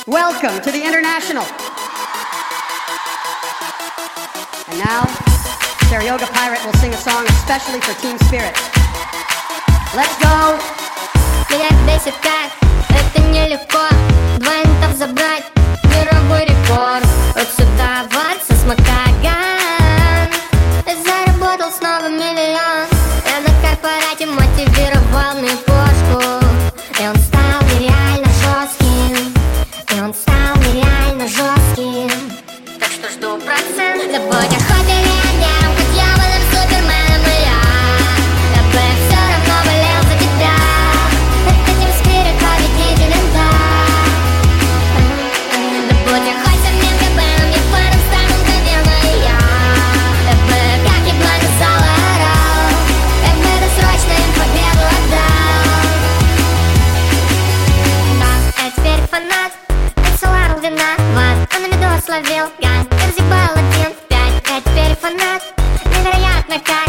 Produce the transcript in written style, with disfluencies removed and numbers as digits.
Welcome to the International. And now, Seryoga Pirate will sing a song especially for Team Spirit. Let's go! Меня бесит как это нелегко двоентов забрать мировой рекорд. Вот сюда вот со Смокаган заработал снова миллион. Я на корпорате мотивировал микошку, и он стал нереально жестким. И он стал нереально жестким. Так что жду процент. Да будь охотой легионером, как дьяволом, суперменом и я бы все равно болел за тебя. Это Team Spirit победителен, да. Да будь я хоть самим КБМ, я паром стану мгновенно и я бы как еблан из зала орал. Я бы досрочно им победу отдал. Да, я теперь фанат. Соларл виноват, он на видос словил гад. Я разъебал 1 в 5, я теперь фанат. Невероятно как